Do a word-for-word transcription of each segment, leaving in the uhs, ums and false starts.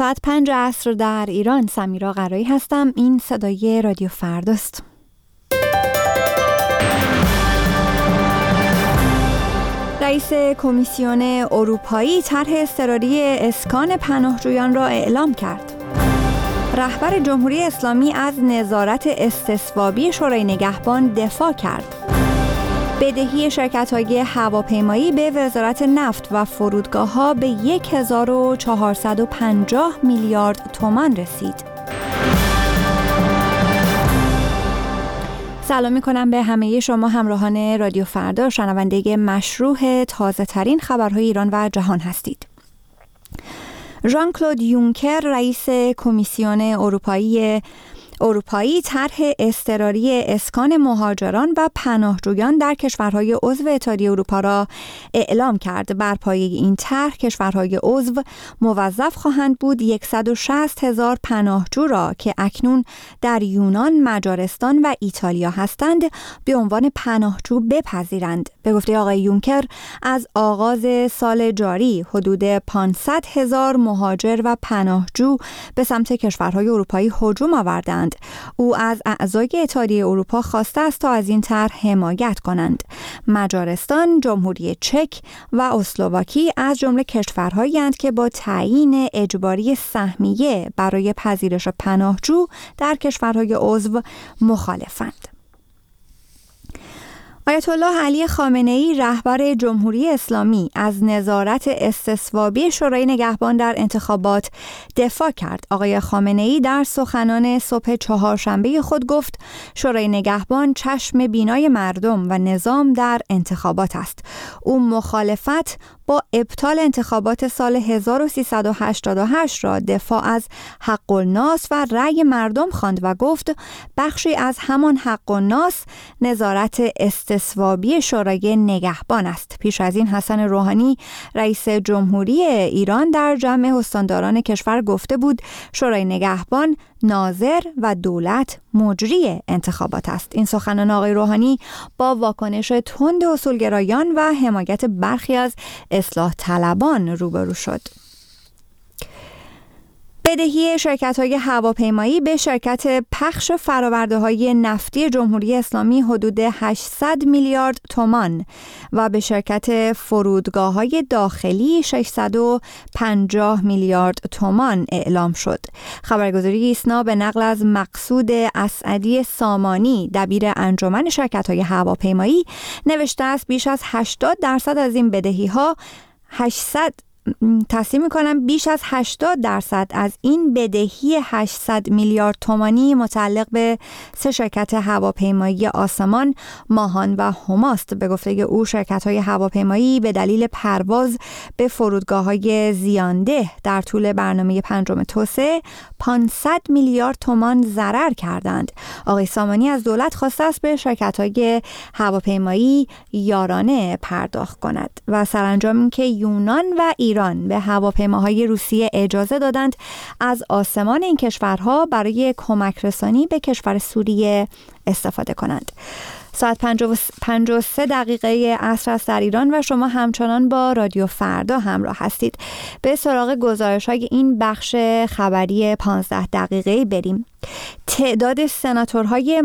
ساعت پنج عصر در ایران. سمیرا قرایی هستم. این صدای رادیو فرداست. رئیس کمیسیون اروپایی طرح اضطراری اسکان پناهجویان را اعلام کرد. رهبر جمهوری اسلامی از نظارت استصوابی شورای نگهبان دفاع کرد. بدهی شرکت‌های هواپیمایی به وزارت نفت و فرودگاه‌ها به هزار و چهارصد و پنجاه میلیارد تومان رسید. سلام می‌کنم به همه شما همراهان رادیو فردا، شنونده مشروع تازه ترین خبرهای ایران و جهان هستید. ژان کلود یونکر رئیس کمیسیون اروپایی اروپایی طرح اضطراری اسکان مهاجران و پناهجویان در کشورهای عضو اتحادیه اروپا را اعلام کرد. بر پایه این طرح کشورهای عضو موظف خواهند بود صد و شصت هزار پناهجو را که اکنون در یونان، مجارستان و ایتالیا هستند به عنوان پناهجو بپذیرند. به گفته آقای یونکر از آغاز سال جاری حدود پانصد هزار مهاجر و پناهجو به سمت کشورهای اروپایی هجوم آوردند. او از اعضای اتحادیه اروپا خواسته است تا از این طرح حمایت کنند. مجارستان، جمهوری چک و اسلواکی از جمله کشورهایی اند که با تعیین اجباری سهمیه برای پذیرش پناهجو در کشورهای عضو مخالفند. آیت الله علی خامنه‌ای رهبر جمهوری اسلامی از نظارت استصوابی شورای نگهبان در انتخابات دفاع کرد. آقای خامنه‌ای در سخنان صبح چهارشنبه خود گفت شورای نگهبان چشم بینای مردم و نظام در انتخابات است. او مخالفت با ابطال انتخابات سال هزار و سیصد و هشتاد و هشت را دفاع از حق الناس و رأی مردم خواند و گفت بخشی از همان حق الناس نظارت استصوابی شورای نگهبان است. پیش از این حسن روحانی رئیس جمهوری ایران در جمع استانداران کشور گفته بود شورای نگهبان ناظر و دولت مجری انتخابات است. این سخنان آقای روحانی با واکنش تند اصولگرایان و حمایت برخی از اصلاح طلبان روبرو شد. بدهی شرکت‌های هواپیمایی به شرکت پخش فرآورده‌های نفتی جمهوری اسلامی حدود هشتصد میلیارد تومان و به شرکت فرودگاه‌های داخلی ششصد و پنجاه میلیارد تومان اعلام شد. خبرگزاری ایسنا به نقل از مقصود اسعدی سامانی دبیر انجمن شرکت‌های هواپیمایی نوشته است بیش از هشتاد درصد از این بدهی‌ها هشتصد تصمیم میکنم بیش از هشتاد درصد از این بدهی هشتصد میلیارد تومانی متعلق به سه شرکت هواپیمایی آسمان، ماهان و هماست. به گفته او شرکت‌های هواپیمایی به دلیل پرواز به فرودگاه‌های زیانده در طول برنامه پنجم توسعه پانصد میلیارد تومان ضرر کردند. آقای سامانی از دولت خواسته است به شرکت‌های هواپیمایی یارانه پرداخت کند و سرانجام اینکه یونان و ایران به هواپیماهای روسیه اجازه دادند از آسمان این کشورها برای کمک رسانی به کشور سوریه استفاده کنند. ساعت پنج و سه دقیقه عصر است در ایران و شما همچنان با رادیو فردا همراه هستید. به سراغ گزارش‌های این بخش خبری پانزده دقیقه‌ای بریم. تعداد سناتورهای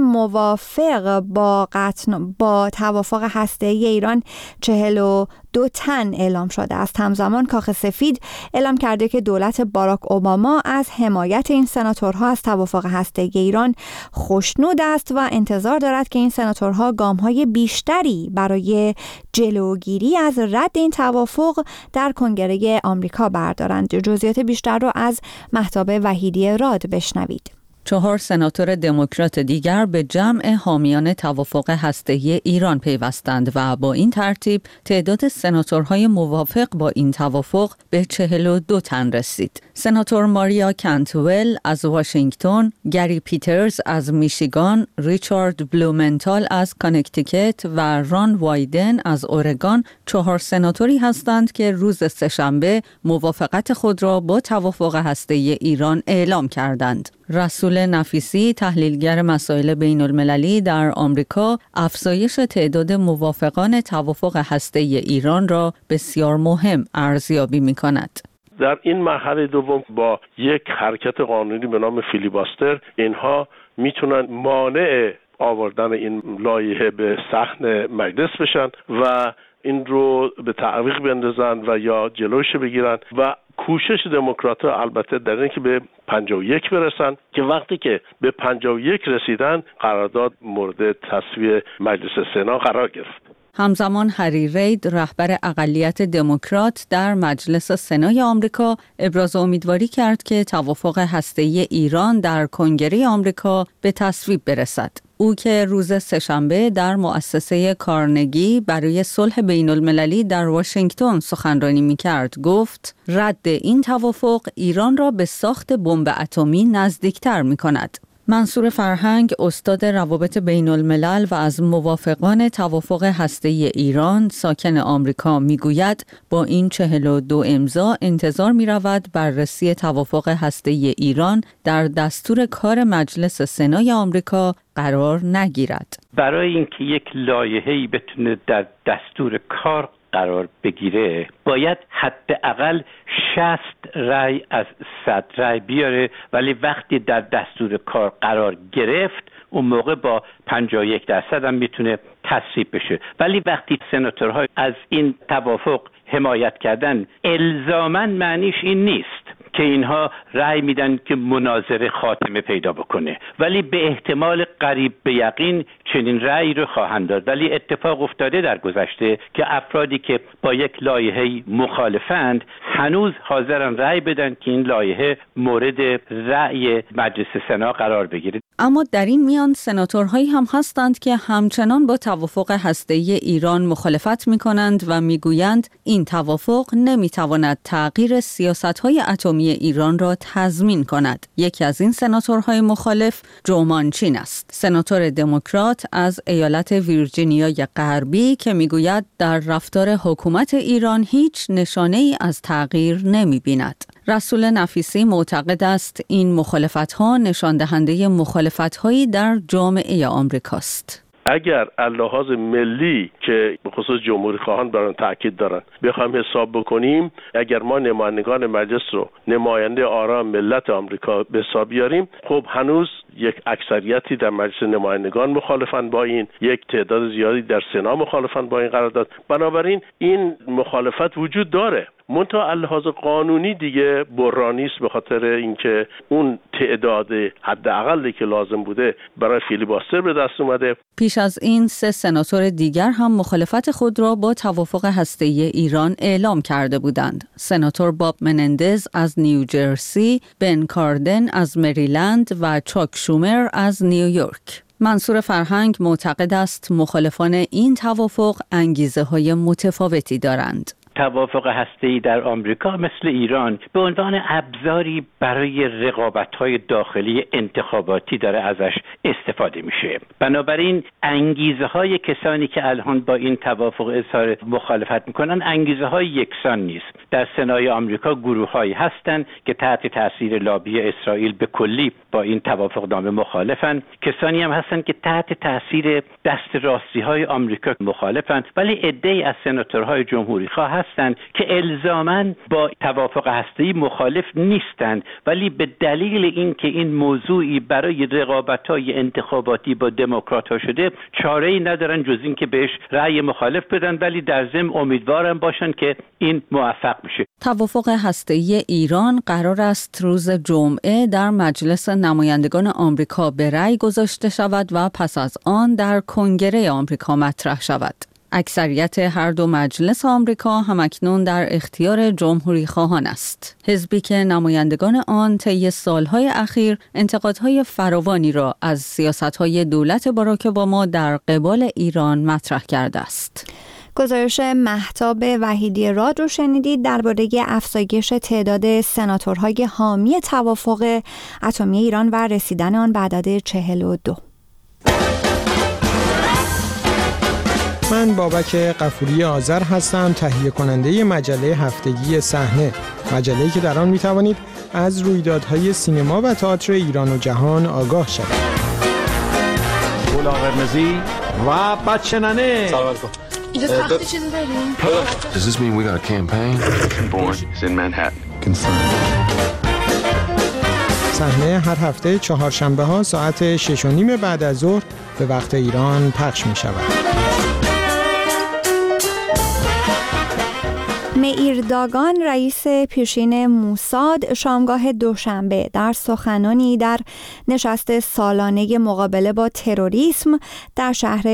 موافق با قطع با توافق هسته‌ای ایران چهل و دو تن اعلام شده است. همزمان کاخ سفید اعلام کرده که دولت باراک اوباما از حمایت این سناتورها از توافق هسته‌ای ایران خوشنود است و انتظار دارد که این سناتورها گام‌های بیشتری برای جلوگیری از رد این توافق در کنگره آمریکا بردارند. جزئیات بیشتر رو از مهتاب وحیدی راد بشنوید. چهار سناتور دموکرات دیگر به جمع حامیان توافق هسته‌ای ایران پیوستند و با این ترتیب تعداد سناتورهای موافق با این توافق به چهل و دو تن رسید. سناتور ماریا کنتول از واشنگتن، گری پیترز از میشیگان، ریچارد بلومنتال از کانکتیکت و ران وایدن از اورگان چهار سناتوری هستند که روز سه‌شنبه موافقت خود را با توافق هسته‌ای ایران اعلام کردند. رسول نفیسی، تحلیلگر مسائل بین المللی در آمریکا، افزایش تعداد موافقان توافق هسته‌ای ایران را بسیار مهم ارزیابی می‌کند. در این مرحله دوم با یک حرکت قانونی به نام فیلیباستر اینها میتونن مانع آوردن این لایحه به صحن مجلس بشن و این رو به تعویق بندازن و یا جلوش بگیرن و کوشش دموکرات‌ها البته در اینه که به پنجاه و یک برسن که وقتی که به پنجاه و یک رسیدن قرارداد مورد تصویب مجلس سنا قرار گرفت. همزمان هری رید رهبر اقلیت دموکرات در مجلس سنای آمریکا ابراز امیدواری کرد که توافق هسته‌ای ایران در کنگره آمریکا به تصویب برسد. او که روز سه‌شنبه در مؤسسه کارنگی برای صلح بین المللی در واشنگتن سخنرانی می‌کرد گفت رد این توافق ایران را به ساخت بمب اتمی نزدیکتر می‌کند. منصور فرهنگ استاد روابط بین الملل و از موافقان توافق هسته‌ای ایران ساکن آمریکا میگوید با این چهل و دو امضا انتظار می رود بررسی توافق هسته‌ای ایران در دستور کار مجلس سنای آمریکا قرار نگیرد. برای اینکه یک لایحه‌ای بتونه در دستور کار قرار بگیره باید حداقل شصت رأی از صد رأی بیاره، ولی وقتی در دستور کار قرار گرفت اون موقع با پنجاه و یک درصد هم میتونه تصویب بشه. ولی وقتی سناتورها از این توافق حمایت کردن الزاماً معنیش این نیست که اینها رأی میدن که مناظره خاتمه پیدا بکنه، ولی به احتمال قریب به یقین چنین رأی رو خواهند داد. ولی اتفاق افتاده در گذشته که افرادی که با یک لایحه مخالفند هنوز حاضرن رأی بدن که این لایحه مورد رأی مجلس سنا قرار بگیره. اما در این میان سناتورهایی هم هستند که همچنان با توافق هسته‌ای ایران مخالفت می‌کنند و می‌گویند این توافق نمی‌تواند تغییر سیاست‌های اتمی ایران را تضمین کند. یکی از این سناتورهای مخالف جو مانچین است، سناتور دموکرات از ایالت ویرجینیای غربی که می‌گوید در رفتار حکومت ایران هیچ نشانه‌ای از تغییر نمی‌بیند. رسول نفیسی معتقد است این مخالفت‌ها نشان دهنده مخالفت‌هایی در جامعه آمریکاست. اگر لحاظ ملی که به خصوص جمهوری خواهان بران تاکید دارن بخوایم حساب بکنیم، اگر ما نمایندگان مجلس رو نماینده آرا ملت آمریکا به حساب بیاریم، خب هنوز یک اکثریتی در مجلس نمایندگان مخالفن با این، یک تعداد زیادی در سنا مخالفن با این قرارداد. بنابراین این مخالفت وجود داره، منتها لحاظ قانونی دیگه برانی است، به خاطر اینکه اون تعداد حداقلی که لازم بوده برای فیلیباستر به دست اومده. پیش از این سه سناتور دیگر هم مخالفت خود را با توافق هسته‌ای ایران اعلام کرده بودند. سناتور باب منندز از نیوجرسی، بن کاردن از مریلند و چاک شومر از نیویورک. منصور فرهنگ معتقد است مخالفان این توافق انگیزه‌های متفاوتی دارند. توافق هسته‌ای در آمریکا مثل ایران به عنوان ابزاری برای رقابت‌های داخلی انتخاباتی داره ازش استفاده میشه. بنابراین انگیزه‌های کسانی که الان با این توافق اظهار مخالفت میکنن انگیزه‌های یکسان نیست. در سنای آمریکا گروه‌هایی هستند که تحت تاثیر لابی اسرائیل به کلی با این توافقنامه مخالفن، کسانی هم هستند که تحت تاثیر دست راستی‌های آمریکا مخالفن، ولی عده‌ای از سناتورهای جمهوری‌خواه هستند که الزاماً با توافق هسته‌ای مخالف نیستند، ولی به دلیل اینکه این موضوعی برای رقابت‌های انتخاباتی با دموکرات‌ها شده، چاره‌ای ندارن جز اینکه بهش رأی مخالف بدن، ولی در ضمن امیدوارم باشن که این موفق بشه. توافق هسته‌ای ایران قرار است روز جمعه در مجلس نمایندگان آمریکا به رأی گذاشته شود و پس از آن در کنگره آمریکا مطرح شود. اکثریت هر دو مجلس آمریکا همکنون در اختیار جمهوری خواهان است. حزبی که نمایندگان آن طی سالهای اخیر انتقادهای فراوانی را از سیاستهای دولت باراک اوباما در قبال ایران مطرح کرده است. گزارش مهتاب وحیدی راد رو شنیدید درباره افزایش تعداد سناتورهای حامی توافق اتمی ایران و رسیدن آن به عدد چهل و دو. من بابک غفوری آذر هستم، تهیه کننده مجله هفتگی صحنه، مجله‌ای که در آن می‌توانید از رویدادهای سینما و تئاتر ایران و جهان آگاه شوید. گل قرمزی و بچه ننه. سلام علیکم. اینجا تخت چیزی داریم؟ Does this mean we got a campaign? Born is in Manhattan. concerned. صحنه هر هفته چهارشنبه ها ساعت شش و نیم بعد از ظهر به وقت ایران پخش می شود. مئیر داگان رئیس پیشین موساد شامگاه دوشنبه در سخنانی در نشست سالانه مقابله با تروریسم در شهر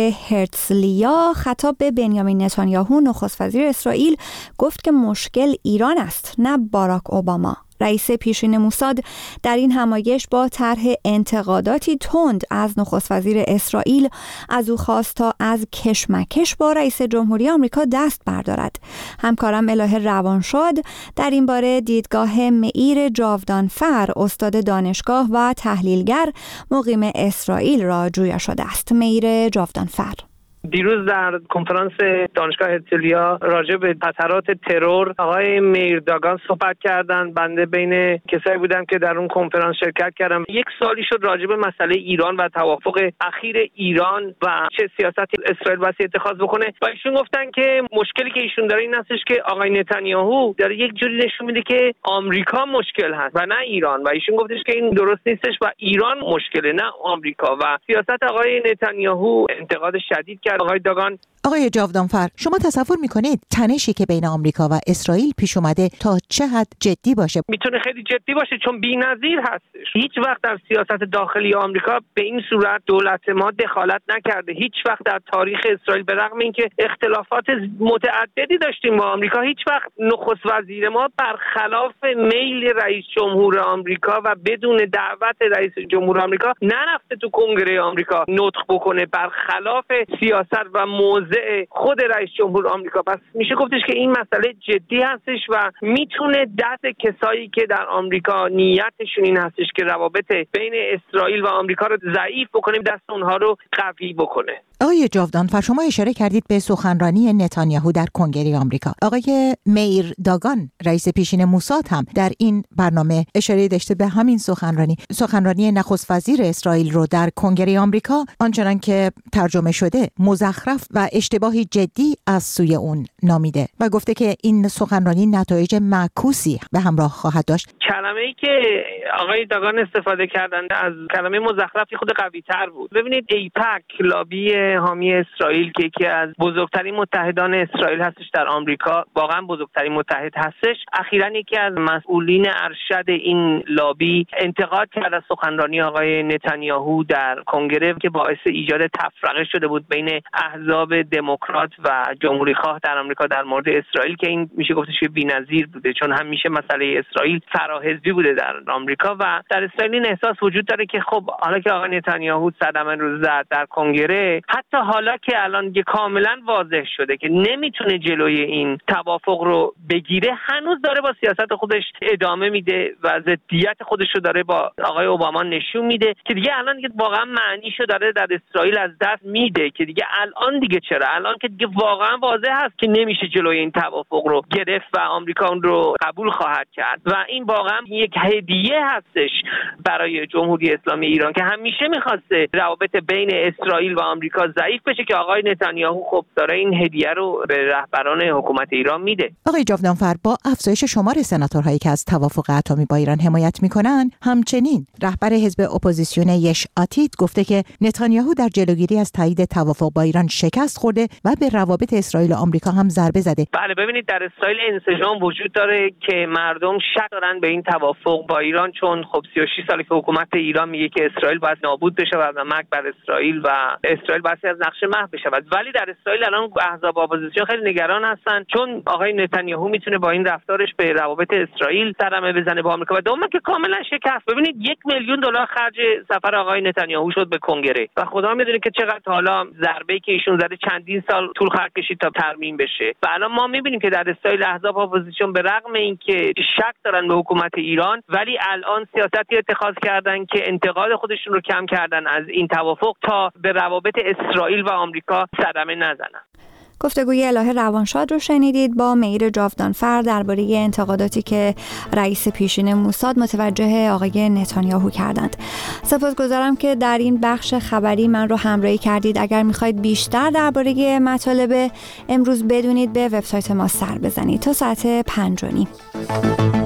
هرتزلیا خطاب به بنیامین نتانیاهو نخست وزیر اسرائیل گفت که مشکل ایران است نه باراک اوباما. رئیس پیشین موساد در این همایش با طرح انتقاداتی تند از نخست وزیر اسرائیل از او خواست تا از کشمکش با رئیس جمهوری آمریکا دست بردارد. همکارم الهه روانشاد در این باره دیدگاه مئیر جاودانفر استاد دانشگاه و تحلیلگر مقیم اسرائیل را جویا شده است. مئیر جاودانفر: دیروز در کنفرانس دانشگاه هرتزلیا راجع به خطرات ترور آقای مئیر داگان صحبت کردند. بنده بین کسایی بودم که در اون کنفرانس شرکت کردم. یک سالی شد راجع به مسئله ایران و توافق اخیر ایران و چه سیاستی اسرائیل باید اتخاذ بکنه و ایشون گفتن که مشکلی که ایشون داره این هستش که آقای نتانیاهو داره یک جوری نشون میده که آمریکا مشکل هست و نه ایران و ایشون گفتش که این درست نیستش و ایران مشکله نه آمریکا و سیاست آقای نتانیاهو انتقاد شدید کرد. آقای داگان: آقای جاودانفر، شما تصور میکنید تنشی که بین آمریکا و اسرائیل پیش اومده تا چه حد جدی باشه؟ میتونه خیلی جدی باشه چون بی‌نظیر هستش. هیچ وقت در سیاست داخلی آمریکا به این صورت دولت ما دخالت نکرده. هیچ وقت در تاریخ اسرائیل به رغم اینکه اختلافات متعددی داشتیم با آمریکا، هیچ وقت نخست وزیر ما برخلاف میل رئیس جمهور آمریکا و بدون دعوت رئیس جمهور آمریکا نرفته تو کنگره آمریکا نطق بکنه، برخلاف سیاست و موضع خود رئیس جمهور آمریکا. پس میشه گفتش که این مسئله جدی هستش و میتونه دست کسایی که در آمریکا نیتشون این هستش که روابط بین اسرائیل و آمریکا رو ضعیف بکنه، دست اونها رو قوی بکنه. آقای جاودانفر، شما اشاره کردید به سخنرانی نتانیاهو در کنگره آمریکا. آقای مئیر داگان رئیس پیشین موساد هم در این برنامه اشاره داشته به همین سخنرانی سخنرانی نخست وزیر اسرائیل رو در کنگره آمریکا آنچنان که ترجمه شده مزخرف و اشتباهی جدی از سوی اون نامیده و گفته که این سخنرانی نتایج معکوسی به همراه خواهد داشت. کلمه‌ای که آقای داگان استفاده کردن از کلمه مزخرفی خود قوی‌تر بود. ببینید ایپک، لابی حامی اسرائیل که یکی از بزرگترین متحدان اسرائیل هستش در آمریکا، واقعا بزرگترین متحد هستش، اخیراً یکی از مسئولین ارشد این لابی انتقاد کرد از سخنرانی آقای نتانیاهو در کنگره که باعث ایجاد تفرقه شده بود بین احزاب دموکرات و جمهوری خواه در آمریکا در مورد اسرائیل که این میشه گفتش که بی‌نظیر بوده چون همیشه مسئله اسرائیل فراحزبی بوده در آمریکا و در اسرائیل این احساس وجود داره که خب حالا که آقای نتانیاهو صدم رو زد در کنگره، حتی حالا که الان دیگه کاملا واضح شده که نمیتونه جلوی این توافق رو بگیره، هنوز داره با سیاست خودش ادامه میده و ضدیت خودش رو داره با آقای اوباما نشون میده که دیگه الان دیگه واقعا معنیشو داره در اسرائیل از دست میده که دیگه الان دیگه چرا الان که دیگه واقعا واضح هست که نمیشه جلوی این توافق رو گرفت و آمریکا اون رو قبول خواهد کرد و این واقعا یک هدیه هستش برای جمهوری اسلامی ایران که همیشه میخواسته روابط بین اسرائیل و آمریکا ضعیف بشه که آقای نتانیاهو خب داره این هدیه رو به رهبران حکومت ایران میده. آقای جاودانفر، با افزایش شمار سناتورهایی که از توافق اتمی با ایران حمایت میکنن، همچنین رهبر حزب اپوزیسیون یش آتید گفته که نتانیاهو در جلوگیری از تایید توافق با ایران شکست خورده و به روابط اسرائیل و آمریکا هم ضربه زده. بله، ببینید در اسرائیل انسجام وجود داره که مردم شک دارن به این توافق با ایران چون خب سی و شش ساله که حکومت ایران میگه که اسرائیل باید نابود بشه و مرگ بر اسرائیل و اسرائیل باید از نقشه محو بشه. ولی در اسرائیل الان احزاب اپوزیسیون خیلی نگران هستن چون آقای نتانیاهو میتونه با این رفتارش به روابط اسرائیل صدمه بزنه با آمریکا و دوم که کاملا شکست. ببینید یک میلیون دلار خرج سفر آقای نتانیاهو شد به کنگره و خدا میدونه که چقدر حالا ضربه‌ای که ایشون زده چندین سال طول خواهد کشید تا ترمیم بشه و الان ما میبینیم که در اسرائیل احزاب اپوزیسیون به رغم اینکه شک دارن به حکومت ایران ولی الان سیاستی اتخاذ کردن که انتقاد خودشون رو کم کردن از این توافق تا به روابط اسرائیل و آمریکا صدمه نزنن. گفتگوی الهه روانشاد رو شنیدید با مئیر جاودانفر درباره انتقاداتی که رئیس پیشین موساد متوجه آقای نتانیاهو کردند. سپاسگزارم که در این بخش خبری من رو همراهی کردید. اگر میخواید بیشتر درباره مطالب امروز بدونید به وبسایت ما سر بزنید تا ساعت پنج و نیم.